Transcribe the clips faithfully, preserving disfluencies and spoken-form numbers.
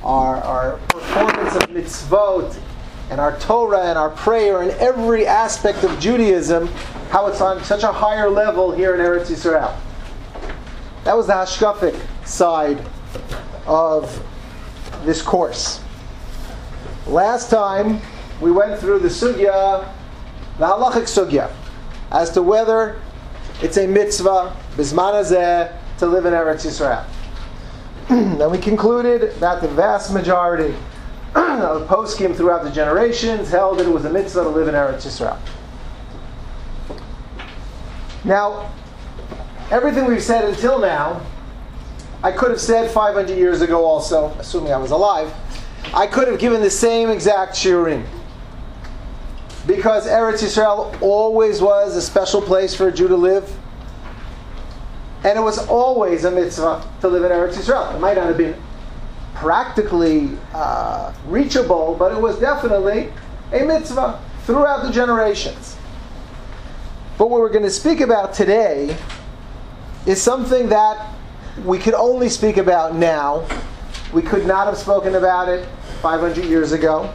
our, our performance of mitzvot, and our Torah and our prayer and every aspect of Judaism, how it's on such a higher level here in Eretz Yisrael. That was the hashkafic side of this course. Last time we went through the sugya, the halachic sugya, as to whether it's a mitzvah, bizman hazeh, to live in Eretz Yisrael. Then we concluded that the vast majority of poskim throughout the generations held that it was a mitzvah to live in Eretz Yisrael. Now, everything we've said until now, I could have said five hundred years ago also, assuming I was alive. I could have given the same exact shiurim. Because Eretz Yisrael always was a special place for a Jew to live. And it was always a mitzvah to live in Eretz Yisrael. It might not have been practically uh, reachable, but it was definitely a mitzvah throughout the generations. But what we're going to speak about today is something that we could only speak about now. We could not have spoken about it five hundred years ago.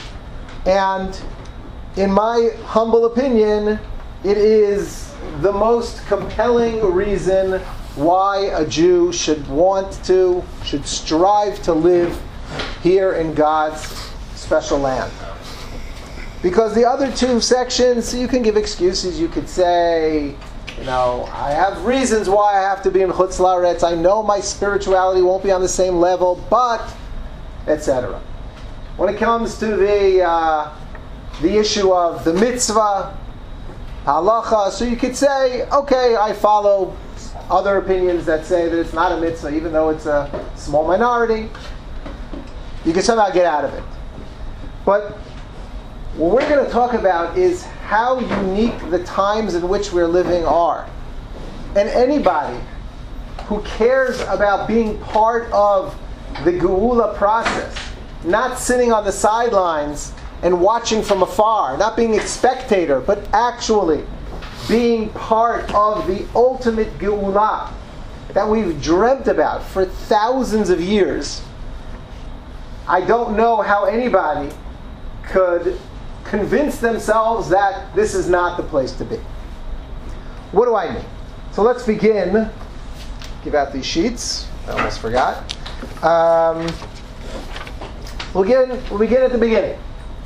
And in my humble opinion, it is the most compelling reason why a Jew should want to, should strive to live here in God's special land. Because the other two sections, you can give excuses. You could say, you know, I have reasons why I have to be in Chutz La'aretz. I know my spirituality won't be on the same level, but, et cetera. When it comes to the uh, the issue of the mitzvah, halacha, so you could say, okay, I follow other opinions that say that it's not a mitzvah, even though it's a small minority. You can somehow get out of it. But what we're going to talk about is how unique the times in which we're living are. And anybody who cares about being part of the Geula process, not sitting on the sidelines and watching from afar, not being a spectator, but actually being part of the ultimate Geula that we've dreamt about for thousands of years, I don't know how anybody could convince themselves that this is not the place to be. What do I mean? So let's begin. Give out these sheets. I almost forgot. Um, we'll, begin, we'll begin at the beginning.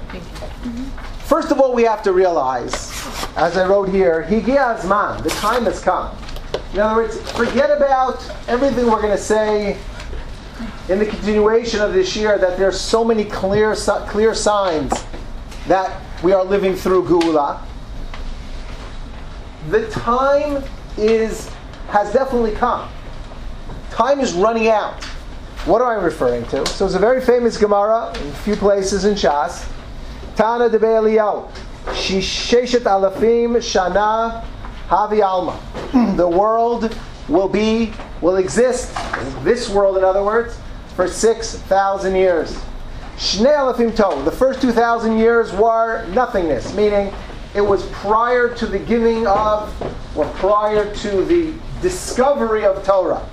First of all, we have to realize, as I wrote here, Higia Azman, the time has come. In other words, forget about everything we're going to say in the continuation of this year, that there's so many clear, clear signs that we are living through Geula. The time is has definitely come. Time is running out. What am I referring to? So it's a very famous Gemara in a few places in Shas. Tana de Be'eliyahu, Sheshet alafim shana havi alma. The world will be, will exist, this world in other words, for six thousand years. Shnei alafim tov, the first two thousand years were nothingness, meaning it was prior to the giving of, or prior to the discovery of Torah.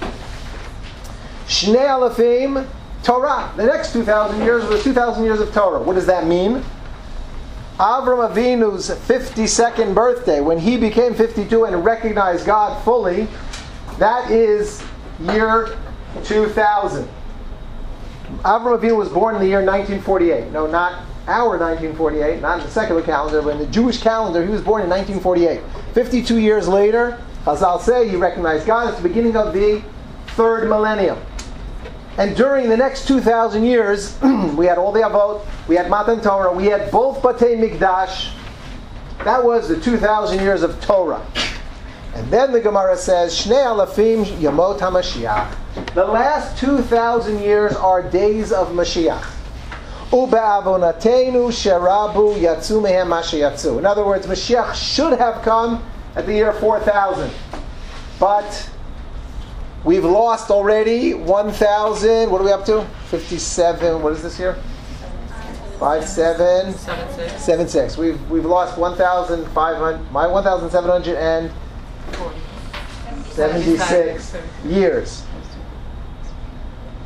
Shnei alafim Torah. The next two thousand years were two thousand years of Torah. What does that mean? Avram Avinu's fifty-second birthday, when he became fifty-two and recognized God fully, that is year two thousand. Avram Avinu was born in the year nineteen forty-eight. No, not our nineteen forty-eight, not in the secular calendar, but in the Jewish calendar, he was born in nineteen forty-eight. fifty-two years later, Chazal say he recognized God. It's the beginning of the third millennium. And during the next two thousand years, we had all the Avot, we had Matan Torah, we had both Batei Mikdash. That was the two thousand years of Torah. And then the Gemara says, Shnei alafim yamot HaMashiach. The last two thousand years are days of Mashiach. Ube'avonatenu sherabu yatsu mehem mashayatsu. In other words, Mashiach should have come at the year four thousand. But we've lost already one thousand, what are we up to? fifty-seven, what is this here? five seven, seven six. We've we've lost one thousand five hundred, my one thousand seven hundred seventy-six years.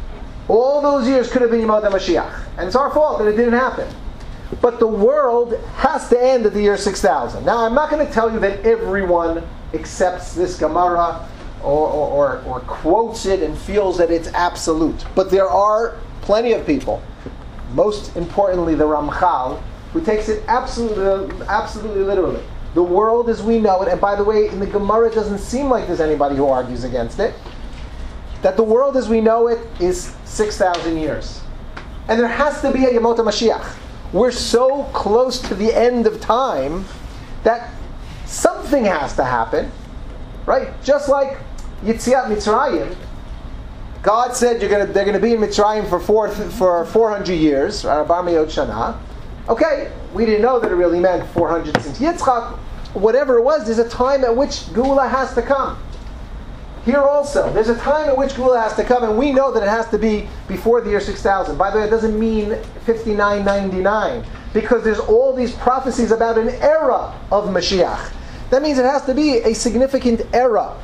All those years could have been Yemot HaMashiach. And it's our fault that it didn't happen. But the world has to end at the year six thousand. Now, I'm not going to tell you that everyone accepts this Gemara or, or, or, or quotes it and feels that it's absolute. But there are plenty of people, most importantly the Ramchal, who takes it absolutely, absolutely literally. The world as we know it, and by the way, in the Gemara it doesn't seem like there's anybody who argues against it, that the world as we know it is six thousand years. And there has to be a Yemot HaMashiach. We're so close to the end of time that something has to happen, right? Just like Yetziat Mitzrayim, God said you're gonna, they're going to be in Mitzrayim for four, for four hundred years, Arba Me'ot Shana. Okay, we didn't know that it really meant four hundred since Yitzchak. Whatever it was, there's a time at which Geula has to come. Here also, there's a time at which Geula has to come, and we know that it has to be before the year six thousand. By the way, it doesn't mean fifty-nine ninety-nine, because there's all these prophecies about an era of Mashiach. That means it has to be a significant era.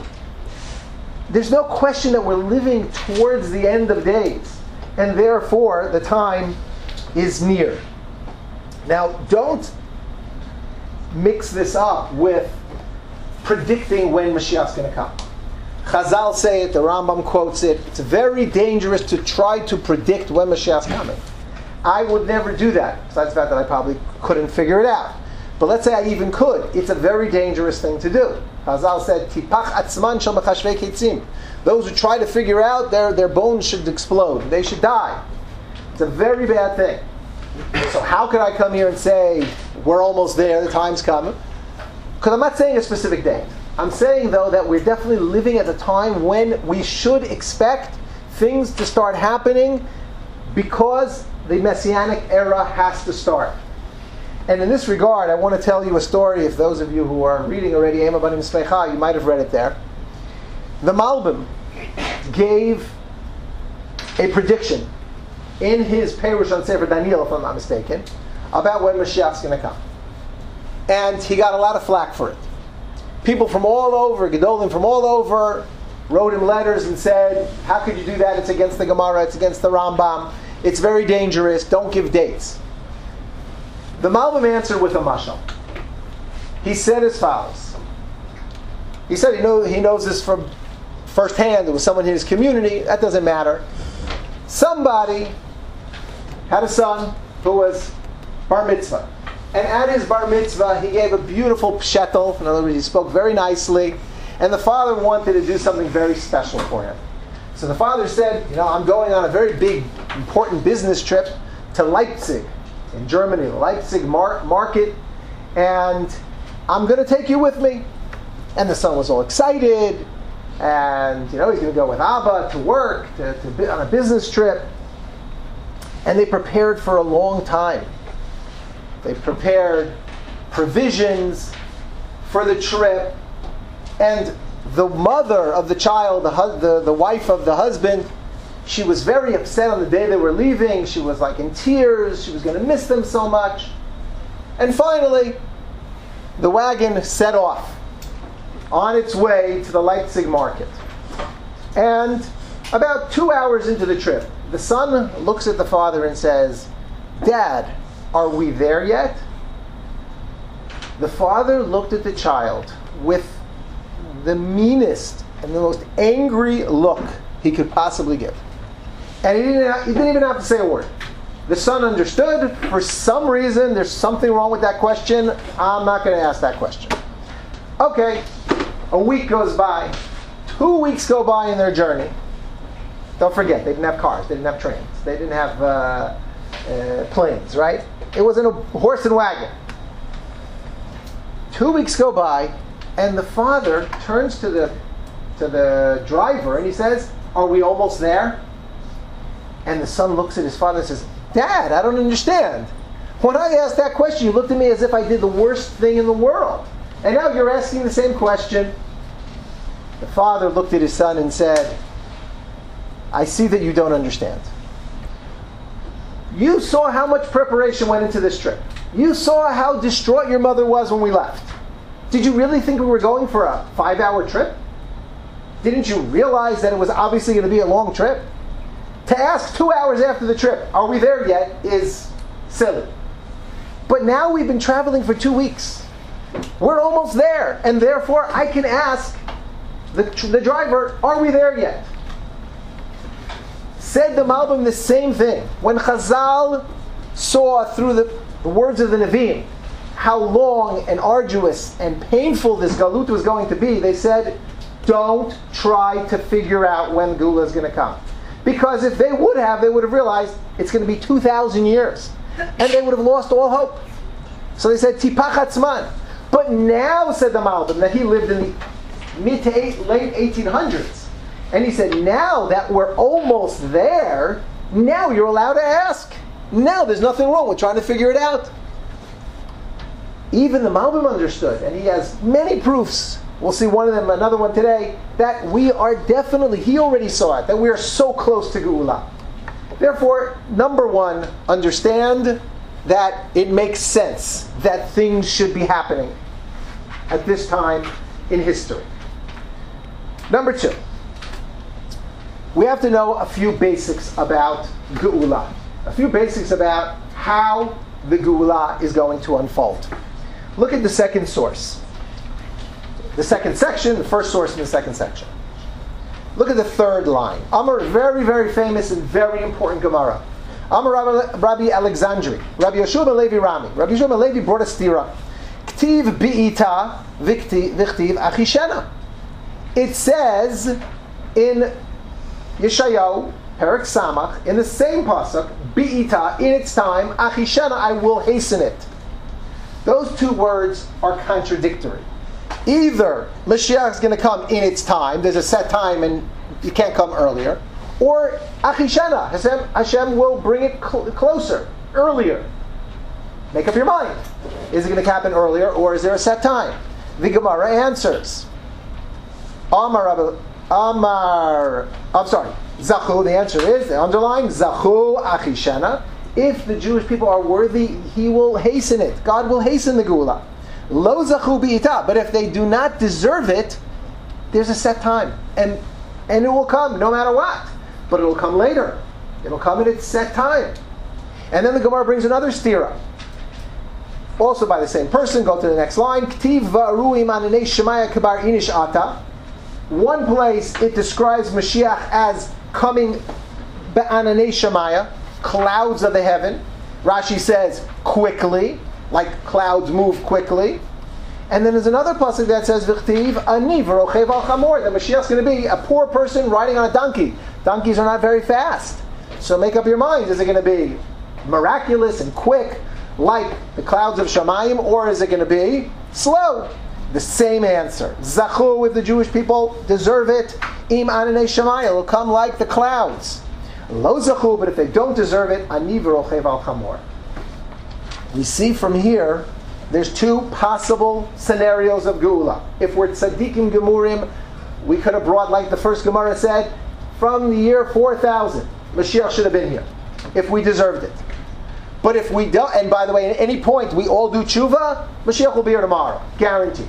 There's no question that we're living towards the end of days, and therefore the time is near. Now, don't mix this up with predicting when Mashiach's going to come. Chazal say it, the Rambam quotes it. It's very dangerous to try to predict when Mashiach's coming. I would never do that, besides the fact that I probably couldn't figure it out. But let's say I even could. It's a very dangerous thing to do. Chazal said, Tipach atzman shel mechashvei ketzim. Those who try to figure out, their, their bones should explode. They should die. It's a very bad thing. So how could I come here and say, we're almost there, the time's coming? Because I'm not saying a specific date. I'm saying, though, that we're definitely living at a time when we should expect things to start happening because the Messianic era has to start. And in this regard, I want to tell you a story. If those of you who are reading already Ema Banim Smecha, you might have read it there. The Malbim gave a prediction in his Perush on Sefer Daniel, if I'm not mistaken, about when Mashiach's going to come. And he got a lot of flack for it. People from all over, Gedolim from all over, wrote him letters and said, how could you do that? It's against the Gemara, it's against the Rambam, it's very dangerous, don't give dates. The Malbim answered with a mashal. He said as follows. He said he, know, he knows this from firsthand. It was someone in his community. That doesn't matter. Somebody had a son who was bar mitzvah. And at his bar mitzvah, he gave a beautiful pshetel. In other words, he spoke very nicely. And the father wanted to do something very special for him. So the father said, you know, I'm going on a very big, important business trip to Leipzig in Germany, the Leipzig mar- market, and I'm going to take you with me. And the son was all excited, and you know he's going to go with Abba to work, to, to be on a business trip. And they prepared for a long time. They prepared provisions for the trip, and the mother of the child, the, hu- the, the wife of the husband, she was very upset on the day they were leaving. She was like in tears. She was going to miss them so much. And finally, the wagon set off on its way to the Leipzig market. And about two hours into the trip, the son looks at the father and says, Dad, are we there yet? The father looked at the child with the meanest and the most angry look he could possibly give. And he didn't, he didn't even have to say a word. The son understood. For some reason, there's something wrong with that question. I'm not going to ask that question. Okay, a week goes by. Two weeks go by in their journey. Don't forget, they didn't have cars. They didn't have trains. They didn't have uh, uh, planes, right? It wasn't a horse and wagon. Two weeks go by, and the father turns to the to the driver and he says, "Are we almost there?" And the son looks at his father and says, "Dad, I don't understand. When I asked that question, you looked at me as if I did the worst thing in the world. And now you're asking the same question." The father looked at his son and said, "I see that you don't understand. You saw how much preparation went into this trip. You saw how distraught your mother was when we left. Did you really think we were going for a five-hour trip? Didn't you realize that it was obviously going to be a long trip? To ask two hours after the trip, are we there yet, is silly. But now we've been traveling for two weeks. We're almost there. And therefore, I can ask the, the driver, are we there yet? Said the Malbim the same thing. When Chazal saw through the, the words of the Nevi'im how long and arduous and painful this Galut was going to be, they said, don't try to figure out when Gula is going to come. Because if they would have, they would have realized it's going to be two thousand years. And they would have lost all hope. So they said, Tipach Hatzman. But now, said the Malbim, that he lived in the mid to eight, late eighteen hundreds. And he said, now that we're almost there, now you're allowed to ask. Now there's nothing wrong with trying to figure it out. Even the Malbim understood, and he has many proofs. We'll see one of them, another one today, that we are definitely, he already saw it, that we are so close to Geula. Therefore, number one, understand that it makes sense that things should be happening at this time in history. Number two, we have to know a few basics about Geula. A few basics about how the Geula is going to unfold. Look at the second source. The second section, the first source in the second section. Look at the third line. Amar, very, very famous and very important Gemara. Amar Rabbi Alexandri, Rabbi Yeshua ben Levi Rami. Rabbi Yeshua ben Levi brought a stira. Ktiv bi'ita v'ktiv achishena. It says in Yeshayahu, Perak Samach, in the same pasuk, bi'ita, in its time, achishena, I will hasten it. Those two words are contradictory. Either Mashiach is going to come in its time, there's a set time and you can't come earlier, or achishena, Hashem, Hashem will bring it cl- closer, earlier. Make up your mind. Is it going to happen earlier, or is there a set time? The Gemara answers. Amar, Amar, I'm sorry, Zachu, the answer is, the underline, Zachu achishena. If the Jewish people are worthy, he will hasten it. God will hasten the Geula. Lo zachu bi'ita. But if they do not deserve it, there's a set time. And and it will come no matter what. But it will come later. It will come at its set time. And then the Gemara brings another stira. Also by the same person, go to the next line. K'tiv va'aru imananei shemaya kabar inish ata. One place it describes Mashiach as coming ba'ananei shemaya, clouds of the heaven. Rashi says quickly, like clouds move quickly. And then there's another pasuk that says v'chtiv ani v'rochev al chamor. The Mashiach's going to be a poor person riding on a donkey. Donkeys are not very fast. So make up your mind, is it going to be miraculous and quick like the clouds of Shamayim, or is it going to be slow? The same answer. Zachu, if the Jewish people deserve it, im ananei Shamayim, it will come like the clouds. Lo zachu, but if they don't deserve it, ani v'rochev al chamor. We see from here, there's two possible scenarios of Geula. If we're tzaddikim gemurim, we could have brought, like the first Gemara said, from the year four thousand. Mashiach should have been here, if we deserved it. But if we don't, and by the way, at any point we all do tshuva, Mashiach will be here tomorrow, guaranteed.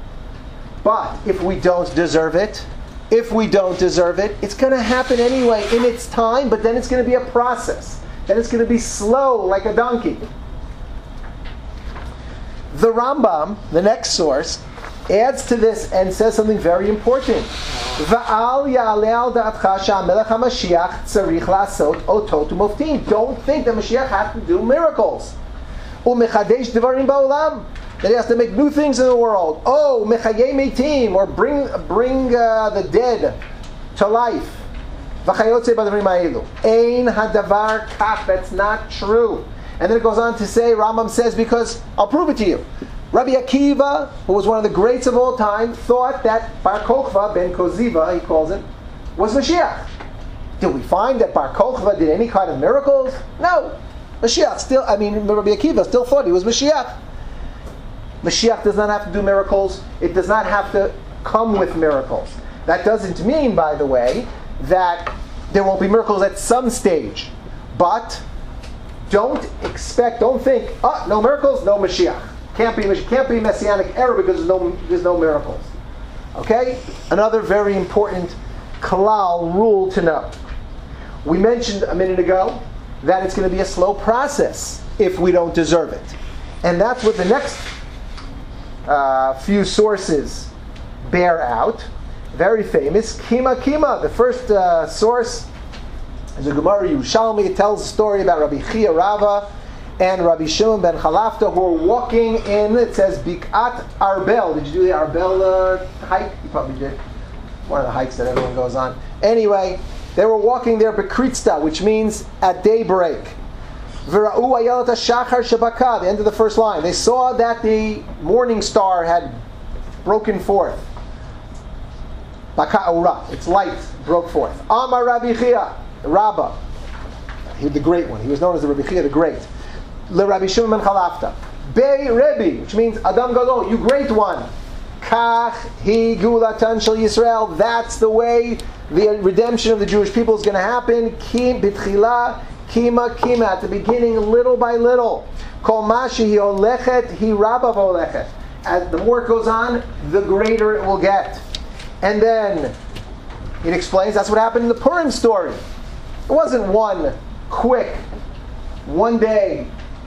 But if we don't deserve it, if we don't deserve it, it's going to happen anyway in its time, but then it's going to be a process. Then it's going to be slow, like a donkey. The Rambam, the next source, adds to this and says something very important. Va'al ya'aleh al da'atcha she'amelech HaMashiach tzarich la'asot otot u'moftim. Don't think that Mashiach has to do miracles. U'mechadesh devarim ba'olam. That he has to make new things in the world. Oh, mechayei meitim, or bring bring uh, the dead to life. V'chayotze b'dvarim ha'elu. Ein hadavar kach. That's not true. And then it goes on to say, Rambam says, because I'll prove it to you. Rabbi Akiva, who was one of the greats of all time, thought that Bar Kokhba ben Koziva, he calls him, was Mashiach. Did we find that Bar Kokhba did any kind of miracles? No. Mashiach still, I mean, Rabbi Akiva still thought he was Mashiach. Mashiach does not have to do miracles. It does not have to come with miracles. That doesn't mean, by the way, that there won't be miracles at some stage. But don't expect, don't think, oh, no miracles, no Mashiach. Can't be, can't be messianic era because there's no, there's no miracles. Okay? Another very important kalal rule to know. We mentioned a minute ago that it's going to be a slow process if we don't deserve it. And that's what the next uh, few sources bear out. Very famous. Kima Kima, the first uh, source is a Gemara Yerushalmi. It tells a story about Rabbi Chia Rava and Rabbi Shimon ben Chalafta who were walking in, it says, Bikat Arbel. Did you do the Arbel uh, hike? You probably did. One of the hikes that everyone goes on. Anyway, they were walking there Bekritzta, which means at daybreak. Vira'u ayelat shachar shabaka, the end of the first line. They saw that the morning star had broken forth. Baka ura, its light broke forth. Amar Rabbi Chia, Rabbah, he the great one. He was known as the Rabbi Chia the Great. Le Rabbi Shimon ben Chalafta, Bei Rebbe, which means Adam Gadol, you great one. Kach hi gulatan shel Yisrael. That's the way the redemption of the Jewish people is going to happen. Kim bitchila, kima kima. At the beginning, little by little. Kol mashi hi olechet hi rabba olechet. As the more it goes on, the greater it will get. And then it explains that's what happened in the Purim story. It wasn't one quick, one day,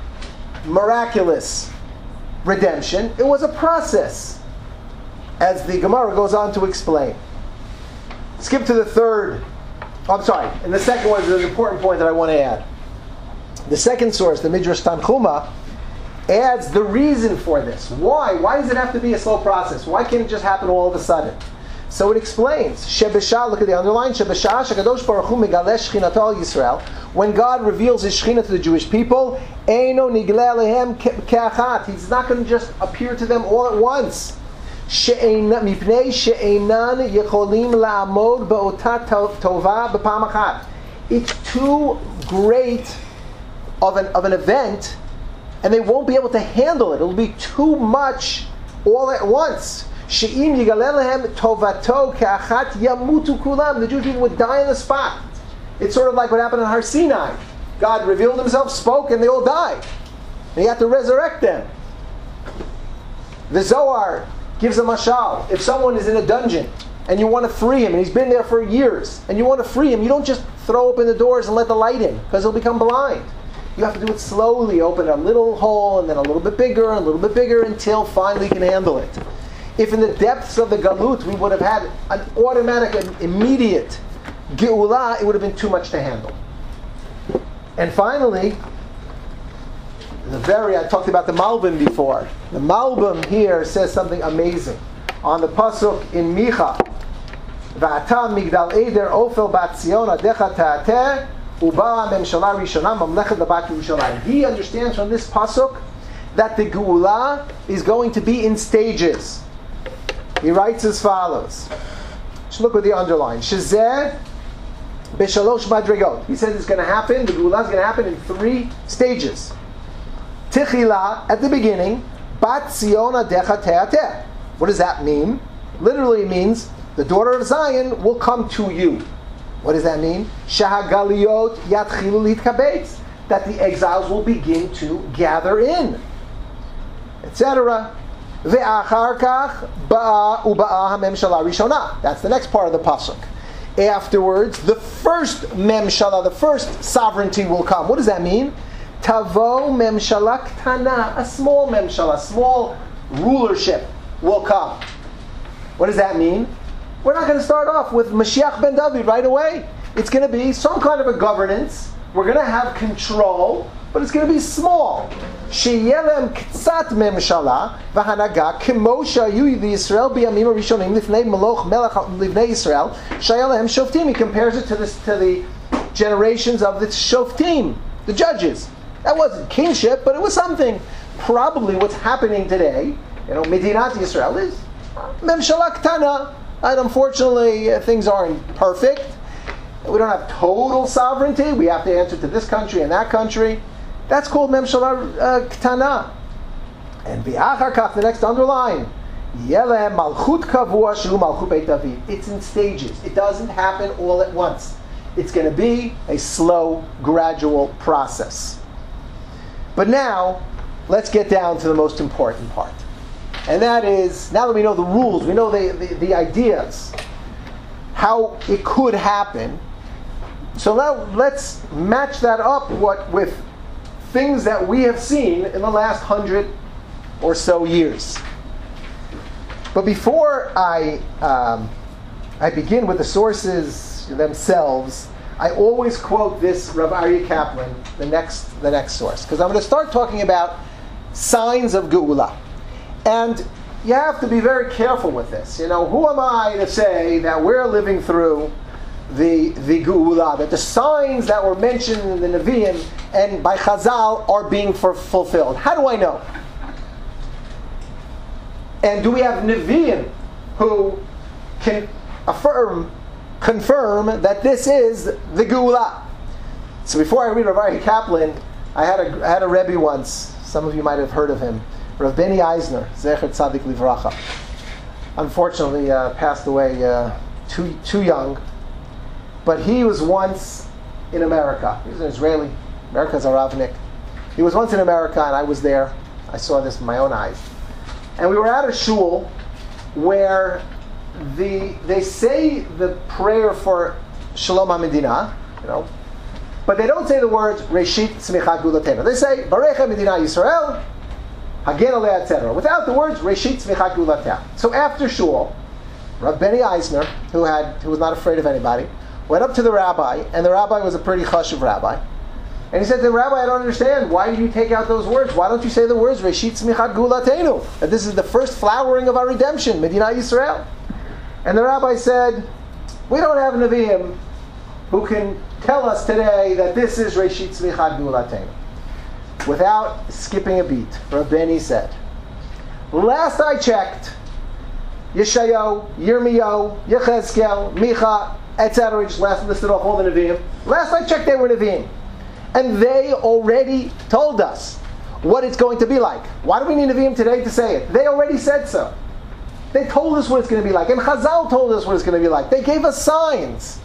miraculous redemption. It was a process, as the Gemara goes on to explain. Skip to the third. Oh, I'm sorry. And the second one is an important point that I want to add. The second source, the Midrash Tanchuma, adds the reason for this. Why? Why does it have to be a slow process? Why can't it just happen all of a sudden? So it explains. Shebesha, look at the underline. Shebesha Shekadosh Baruch Hu Megalesh Shchinato al Yisrael. When God reveals His Shechina to the Jewish people, Eino Nigleh Lehem Ke'achat. He's not going to just appear to them all at once. Mipnei she'einan yecholim la'amod be'ota tova b'pam achat. It's too great of an of an event, and they won't be able to handle it. It'll be too much all at once. She'im yigaleh lehem tovato ke'achat yamutu kulam. The Jewish people would die on the spot. It's sort of like what happened in Har Sinai. God revealed Himself, spoke, and they all died. And He had to resurrect them. The Zohar gives a mashal. If someone is in a dungeon and you want to free him, and he's been there for years, and you want to free him, you don't just throw open the doors and let the light in, because he'll become blind. You have to do it slowly, open a little hole, and then a little bit bigger, and a little bit bigger, until finally you can handle it. If in the depths of the galut we would have had an automatic, an immediate geula, it would have been too much to handle. And finally, the very, I talked about the Malbim before. The Malbim here says something amazing. On the pasuk in Micha, V'ata migdal eder ofel bat Zion adecha ta'ateh uba memshala rishona mamlechet lebat Yerushalayim. He understands from this pasuk that the Geula is going to be in stages. He writes as follows. Just look with the underline. Shezeh b'shalosh madrigot. He says it's going to happen, the Geula is going to happen in three stages. Tichila, at the beginning, Bat Zion adecha te'ateh. What does that mean? Literally it means the daughter of Zion will come to you. What does that mean? Shahagaliot yatchilu litkabetz. That the exiles will begin to gather in, et cetera. Ve'achar kach ba'a uba'a hamemshala rishona. That's the next part of the pasuk. Afterwards, the first memshala, the first sovereignty will come. What does that mean? Tavo memshala ktana, a small memshala, a small rulership will come. What does that mean? We're not going to start off with Mashiach ben David right away. It's going to be some kind of a governance. We're going to have control, but it's going to be small. Sheyelem ktsat memshala v'hanaga k'mosha yu Yisrael b'yamim harishonim lifnei meloch melech livnei Yisrael sheyelem shoftim. He compares it to the to the generations of the shoftim, the judges. That wasn't kingship, but it was something. Probably what's happening today, you know, Medinat Yisrael is memshala ktana. And unfortunately, uh, things aren't perfect. We don't have total sovereignty. We have to answer to this country and that country. That's called memshala uh, ktana. And v'achar kach, the next underline, yeleh malchut kavua shu malchut beit David. It's in stages. It doesn't happen all at once. It's going to be a slow, gradual process. But now, let's get down to the most important part. And that is, now that we know the rules, we know the, the, the ideas, how it could happen, So now let's match that up what with things that we have seen in the last hundred or so years. But before I um, I begin with the sources themselves, I always quote this Rav Aryeh Kaplan, the next the next source, because I'm going to start talking about signs of Geula. And you have to be very careful with this. You know, who am I to say that we're living through the the Geula, that the signs that were mentioned in the Nevi'im and by Chazal are being for, fulfilled? How do I know? And do we have Nevi'im who can affirm, confirm that this is the Geula? So before I read Rav Aryeh Kaplan, I had a I had a Rebbe once. Some of you might have heard of him, Rav Benny Eisner, Zecher Tzadik Livracha. Unfortunately, uh, passed away uh, too too young. But he was once in America. He was an Israeli. America's a Ravnik. He was once in America, and I was there. I saw this with my own eyes. And we were at a shul where the they say the prayer for Shalom HaMedina, you know, but they don't say the words Reshit Tzmichat Geulatenu. They say Barecha Medina Yisrael, Hagen Aleh, et cetera, without the words Reshit Tzmichat Geulatenu. So after shul, Rav Benny Eisner, who had who was not afraid of anybody, went up to the rabbi, and the rabbi was a pretty chashuv rabbi. And he said to the rabbi, I don't understand. Why did you take out those words? Why don't you say the words, Reshit Tzmichat Geulatenu? That this is the first flowering of our redemption, Medina Yisrael. And the rabbi said, we don't have Nevi'im who can tell us today that this is Reshit Tzmichat Geulatenu. Without skipping a beat, Rabbeni said, last I checked, Yeshayahu, Yirmiyahu, Yechezkel, Micha, et cetera. He just last listed off all the Nevi'im. Last I checked, they were Nevi'im. And they already told us what it's going to be like. Why do we need Nevi'im today to say it? They already said so. They told us what it's going to be like. And Chazal told us what it's going to be like. They gave us signs.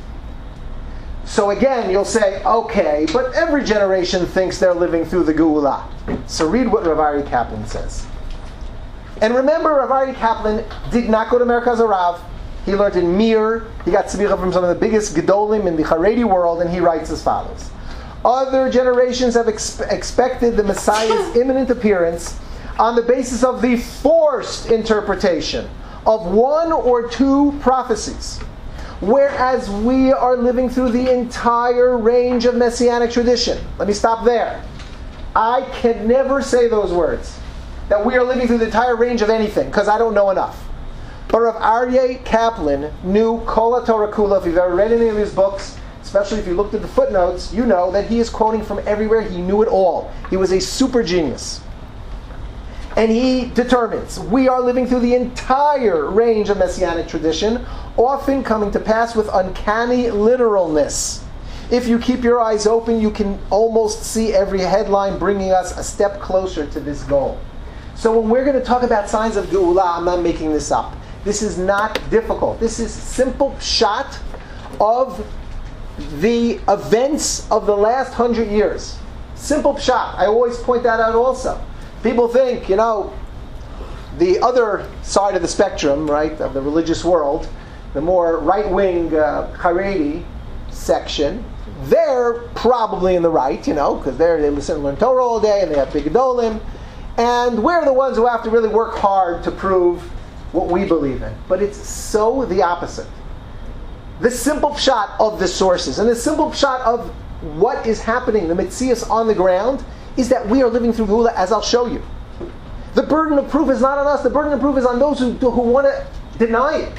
So again, you'll say, okay, but every generation thinks they're living through the Geula. So read what Rav Aryeh Kaplan says. And remember, Rav Aryeh Kaplan did not go to Merkaz Harav. He learned in Mir. He got tzvicha from some of the biggest gedolim in the Haredi world, and he writes as follows. Other generations have ex- expected the Messiah's imminent appearance on the basis of the forced interpretation of one or two prophecies, whereas we are living through the entire range of Messianic tradition. Let me stop there. I can never say those words, that we are living through the entire range of anything, because I don't know enough. But Rav Aryeh Kaplan knew Kol HaTorah Kula. If you've ever read any of his books, especially if you looked at the footnotes, you know that he is quoting from everywhere. He knew it all. He was a super genius. And he determines we are living through the entire range of Messianic tradition, often coming to pass with uncanny literalness. If you keep your eyes open, you can almost see every headline bringing us a step closer to this goal. So when we're going to talk about signs of Geula, I'm not making this up. This is not difficult. This is simple shot of the events of the last hundred years. Simple shot. I always point that out also. People think, you know, the other side of the spectrum, right, of the religious world, the more right-wing uh, Haredi section, they're probably in the right, you know, because they listen and learn Torah all day and they have big gedolim. And we're the ones who have to really work hard to prove what we believe in. But it's so the opposite. The simple shot of the sources and the simple shot of what is happening, the Metzias on the ground, is that we are living through Geula, as I'll show you. The burden of proof is not on us. The burden of proof is on those who, who want to deny it.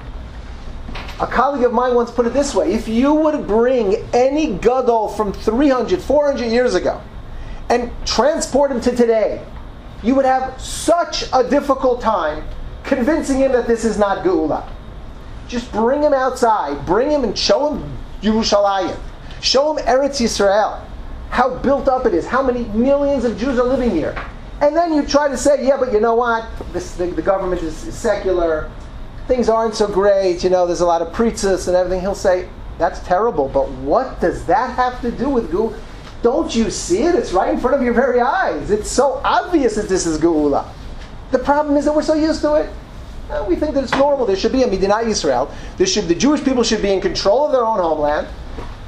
A colleague of mine once put it this way: if you would bring any gadol from three hundred, four hundred years ago and transport him to today, you would have such a difficult time convincing him that this is not Geula. Just bring him outside, bring him and show him Yerushalayim, show him Eretz Yisrael, how built up it is, how many millions of Jews are living here. And then you try to say, yeah, but you know what, this, the, the government is, is secular, things aren't so great, you know, there's a lot of pretzis and everything. He'll say, that's terrible, but what does that have to do with Geula? Don't you see it? It's right in front of your very eyes. It's so obvious that this is Geula. The problem is that we're so used to it. Uh, we think that it's normal. There should be a Medina Yisrael. There should, the Jewish people should be in control of their own homeland.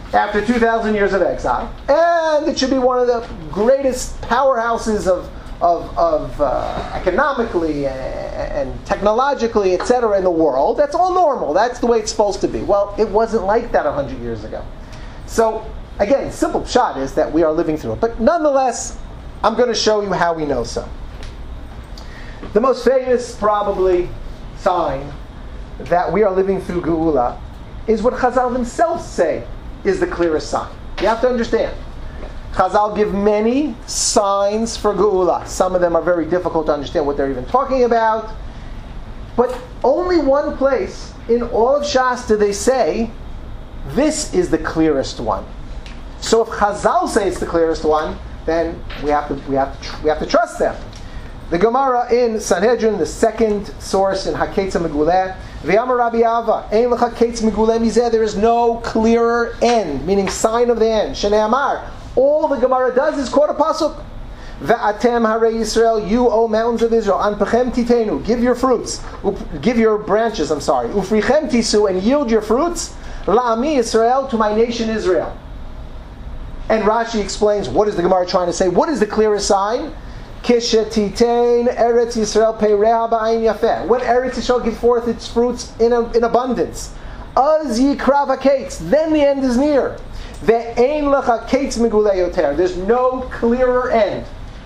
after two thousand years of exile, and it should be one of the greatest powerhouses of, of, of uh, economically and, and technologically, et cetera, in the world. That's all normal. That's the way it's supposed to be. Well, it wasn't like that one hundred years ago. So, again, simple shot is that we are living through it. But nonetheless, I'm going to show you how we know so. The most famous, probably, sign that we are living through Geula is what Chazal themselves say is the clearest sign. You have to understand. Chazal give many signs for Geula. Some of them are very difficult to understand what they're even talking about. But only one place in all of Shas do they say, this is the clearest one. So if Chazal say it's the clearest one, then we have to we have to tr- we have to trust them. The Gemara in Sanhedrin, the second source in Haketz Meguleh, V'yamar Rabbi Ava, Ein lecha ketz meguleh mizeh, there is no clearer end, meaning sign of the end. Shnei Amar, all the Gemara does is quote a pasuk. Ve'atem harei Yisrael, you, O mountains of Israel, anpechem titenu, give your fruits, give your branches, I'm sorry, ufrichem tisu, and yield your fruits, la'ami Yisrael, to my nation Israel. And Rashi explains, what is the Gemara trying to say? What is the clearest sign? Kishetitein Eretz Yisrael peireha ba'ayin yafeh. When Eretz Yisrael gives forth its fruits in, a, in abundance, az yikrav haketz, then the end is near. Ve'ein lecha ketz meguleh yoter. There's no clearer end.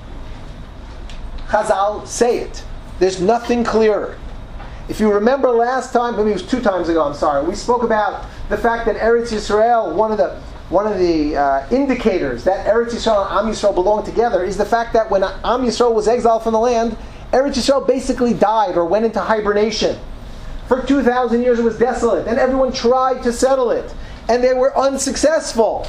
Chazal say it. There's nothing clearer. If you remember last time, maybe it was two times ago, I'm sorry, we spoke about the fact that Eretz Yisrael, one of the One of the uh, indicators that Eretz Yisrael and Am Yisrael belong together is the fact that when Am Yisrael was exiled from the land, Eretz Yisrael basically died or went into hibernation. For two thousand years it was desolate, and everyone tried to settle it, and they were unsuccessful.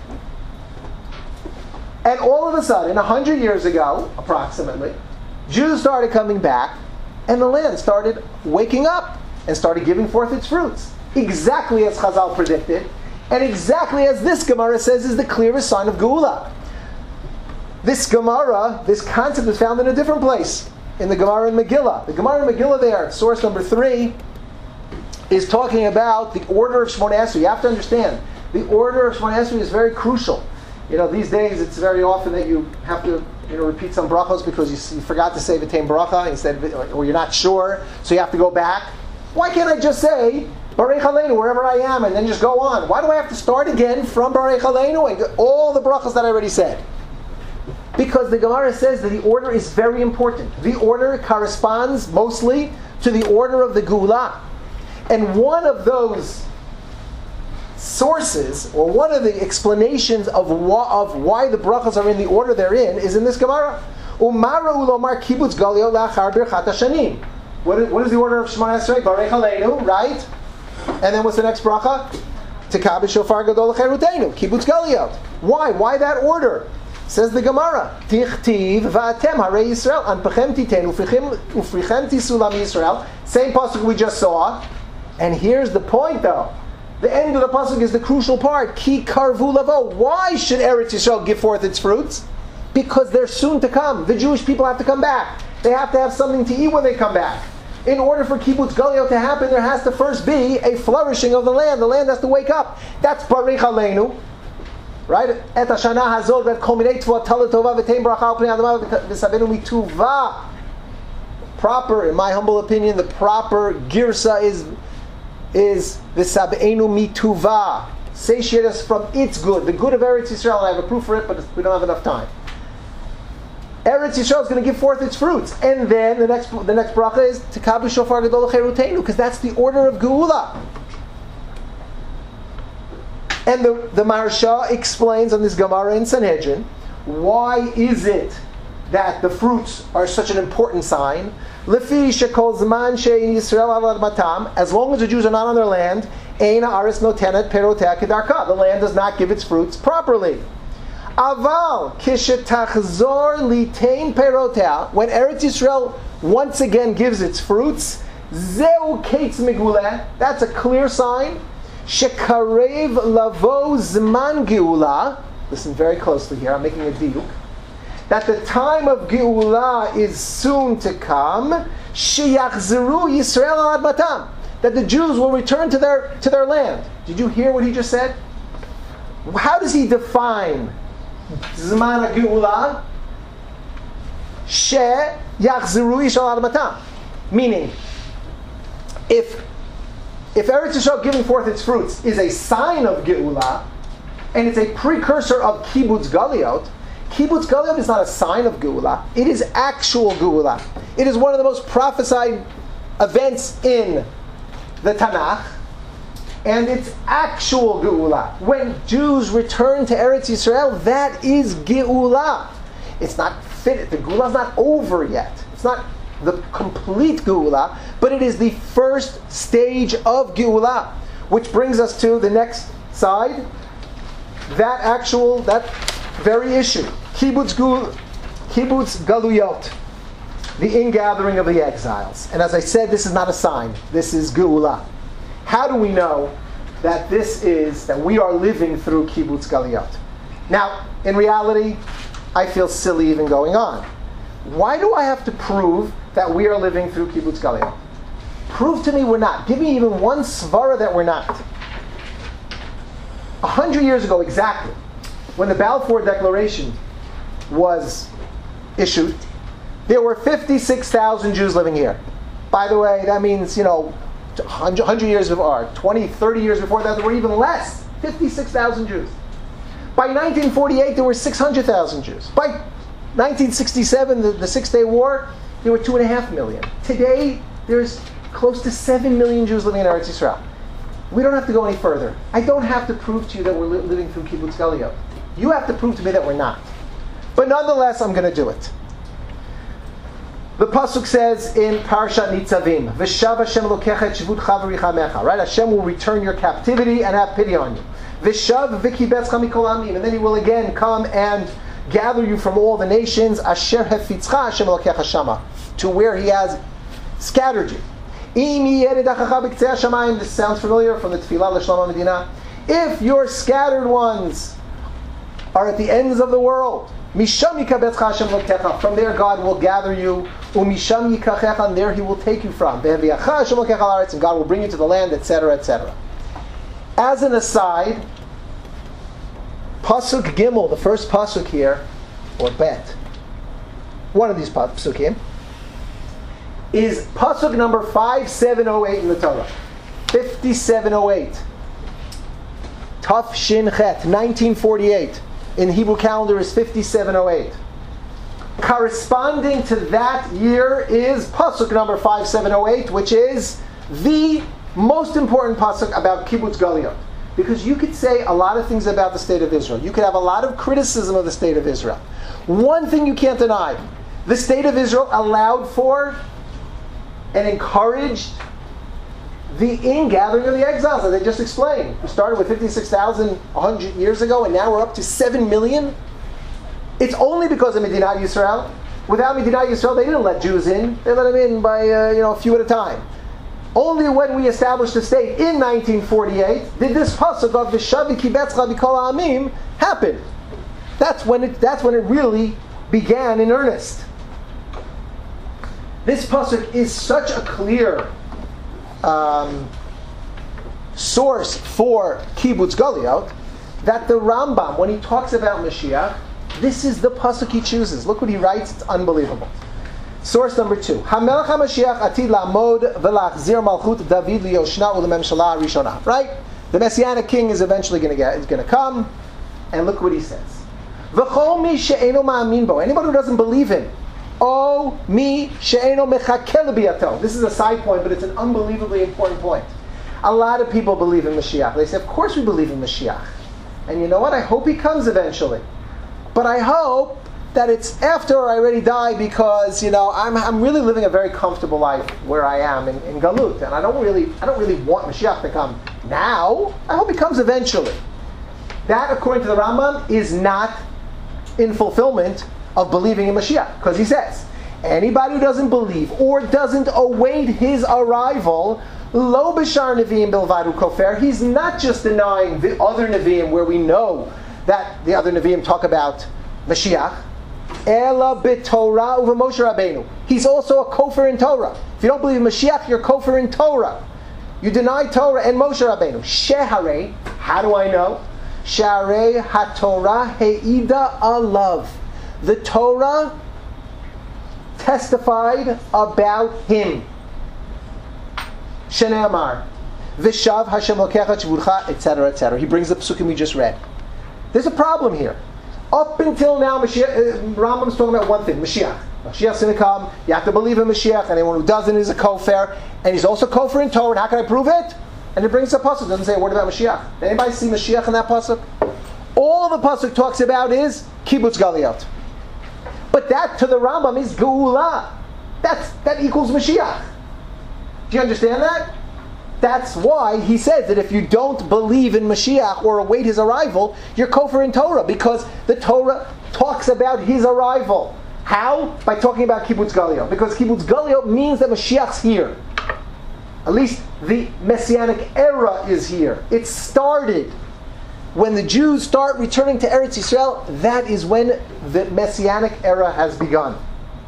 And all of a sudden, one hundred years ago, approximately, Jews started coming back, and the land started waking up and started giving forth its fruits. Exactly as Chazal predicted, and exactly as this Gemara says is the clearest sign of Geula. This Gemara, this concept is found in a different place, in the Gemara in Megillah. The Gemara in Megillah there, source number three, is talking about the order of Shmoneh Esrei. You have to understand, the order of Shmoneh Esrei is very crucial. You know, these days it's very often that you have to, you know, repeat some brachos because you, you forgot to say V'tein bracha instead of, or you're not sure, so you have to go back. Why can't I just say Baruch Aleinu, wherever I am, and then just go on? Why do I have to start again from Baruch Aleinu and all the brachas that I already said? Because the Gemara says that the order is very important. The order corresponds mostly to the order of the Geula. And one of those sources, or one of the explanations of, wh- of why the brachas are in the order they're in, is in this Gemara. Umara ulomar kibbutz galio lachar birchat hashanim. What is, what is the order of Shmoneh Esrei? Baruch Aleinu, right? And then what's the next bracha? Tekabe shofar gadol cherutenu, kibbutz galiyot. Why? Why that order? Says the Gemara, Tichtiv va'atem harei Yisrael anpechem titenu ufrichem tisulam Yisrael. Same pasuk we just saw. And here's the point, though. The end of the pasuk is the crucial part. Ki karvu lavo. Why should Eretz Yisrael give forth its fruits? Because they're soon to come. The Jewish people have to come back. They have to have something to eat when they come back. In order for Kibbutz Galiyot to happen, there has to first be a flourishing of the land. The land has to wake up. That's Baruch Aleinu. Right? Et hashana hazol vet kol minei tvot talit tova v'tein bracha al pnei adama v'sabenu mituva. Proper, in my humble opinion, the proper girsa is is v'sabenu mituva. Satiate us from its good, the good of Eretz Yisrael. And I have a proof for it, but we don't have enough time. Eretz Yisrael is going to give forth its fruits, and then the next the next bracha is Tekabu shofar gadol cherutenu, because that's the order of Geula. And the, the Maharsha explains on this Gemara in Sanhedrin, why is it that the fruits are such an important sign? Lefi shekol zman she'in Yisrael al admatam, as long as the Jews are not on their land, ein haaretz notenet perotea kedarka, the land does not give its fruits properly. Aval kishetachzor litain perotea, when Eretz Yisrael once again gives its fruits, zeu ketz meguleh, that's a clear sign. Shekarev lavo zman geula. Listen very closely here. I'm making a diuk. That the time of geula is soon to come. Sheyachzeru Yisrael al admatam. That the Jews will return to their to their land. Did you hear what he just said? How does he define Zman HaGeula? She Yachzeru Yishal Admatam. Meaning, if if Eretz Yisrael giving forth its fruits is a sign of Geula, and it's a precursor of Kibbutz Galiot, Kibbutz Galiot is not a sign of Geula. It is actual Geula. It is one of the most prophesied events in the Tanakh, and it's actual Geula. When Jews return to Eretz Yisrael, that is Geula. It's not fit. The Geula is not over yet. It's not the complete Geula, but it is the first stage of Geula, which brings us to the next side. That actual, that very issue, Kibbutz Gul, Kibbutz Galuyot, the ingathering of the exiles. And as I said, this is not a sign. This is Geula. How do we know that this is, that we are living through Kibbutz Galuyot? Now, in reality, I feel silly even going on. Why do I have to prove that we are living through Kibbutz Galuyot? Prove to me we're not. Give me even one svara that we're not. A hundred years ago exactly, when the Balfour Declaration was issued, there were fifty-six thousand Jews living here. By the way, that means, you know, one hundred, one hundred years before, twenty, thirty years before that, there were even less. fifty-six thousand Jews. By nineteen forty-eight, there were six hundred thousand Jews. By nineteen sixty-seven, the, the Six-Day War, there were two and a half million. Today, there's close to seven million Jews living in Eretz Yisrael. We don't have to go any further. I don't have to prove to you that we're li- living through Kibbutz Galuyot. You have to prove to me that we're not. But nonetheless, I'm going to do it. The pasuk says in Parashat Nitzavim, "V'shav Hashem Elokecha et shvut v'richamecha." Right, Hashem will return your captivity and have pity on you. V'shav v'kibetzcha mikol amim, and then He will again come and gather you from all the nations. Asher hefitzcha Hashem Elokecha shama, to where He has scattered you. This sounds familiar from the Tefillah L'Shalom HaMedina. If your scattered ones are at the ends of the world, from there God will gather you, and there He will take you from, and God will bring you to the land, et cetera, et cetera. As an aside, Pasuk Gimel, the first Pasuk here, or Bet, one of these Pasukim, is Pasuk number five seven oh eight in the Torah. fifty-seven oh eight. Taf Shin Chet, nineteen forty-eight. In Hebrew calendar is fifty-seven oh eight. Corresponding to that year is Pasuk number five seven oh eight, which is the most important Pasuk about Kibbutz Galuyot. Because you could say a lot of things about the state of Israel. You could have a lot of criticism of the state of Israel. One thing you can't deny, the state of Israel allowed for and encouraged the ingathering of the exiles, as I just explained. We started with fifty-six thousand one hundred years ago, and now we're up to seven million. It's only because of Medinat Yisrael. Without Medinat Yisrael, they didn't let Jews in. They let them in by uh, you know a few at a time. Only when we established the state in nineteen forty-eight did this pasuk of V'shavi kibetzcha b'kol ha'amim happen. That's when it. That's when it really began in earnest. This pasuk is such a clear um, source for Kibbutz Galuyot that the Rambam, when he talks about Mashiach, this is the pasuk he chooses. Look what he writes; it's unbelievable. Source number two: HaMelech HaMashiach atid la'amod v'lachzir malchut David liyoshna u'lememshala rishona. Right, the Messianic king is eventually going to get is going to come, and look what he says: V'chol mi she'eno ma'amin bo. Anybody who doesn't believe him. Oh, mi she'eno mechakel biyato. This is a side point, but it's an unbelievably important point. A lot of people believe in Mashiach. They say, of course we believe in Mashiach. And you know what? I hope he comes eventually. But I hope that it's after I already die, because, you know, I'm I'm really living a very comfortable life where I am in, in Galut. And I don't really I don't really want Mashiach to come now. I hope he comes eventually. That, according to the Rambam, is not in fulfillment of believing in Mashiach, because he says, anybody who doesn't believe or doesn't await his arrival, lo b'shar nevi'im bilvad u'kofer, he's not just denying the other nevi'im where we know that the other nevi'im talk about Mashiach, ela b'torah u'v'moshe Rabbeinu. He's also a kofar in Torah. If you don't believe in Mashiach, you're kofar in Torah. You deny Torah and Moshe Rabbeinu. Sheharei, how do I know? Sharei HaTorah He'ida Alav. The Torah testified about him. Shnei Amar. V'shav Hashem Lokecha Tzivurcha, et cetera, et cetera. He brings the psukim we just read. There's a problem here. Up until now, Mashiach, uh, Rambam's talking about one thing, Mashiach. Mashiach's going to come. You have to believe in Mashiach. Anyone who doesn't is a kofar. And he's also kofar in Torah. And how can I prove it? And it brings a pasuk. It doesn't say a word about Mashiach. Did anybody see Mashiach in that pasuk? All the pasuk talks about is kibbutz galiyot. But that to the Rambam is geula. That's that equals Mashiach. Do you understand that? That's why he says that if you don't believe in Mashiach or await his arrival, you're kofar in Torah, because the Torah talks about his arrival. How? By talking about kibbutz galiyot. Because kibbutz galiyot means that Mashiach's here. At least the Messianic era is here. It started. When the Jews start returning to Eretz Yisrael, that is when the Messianic era has begun.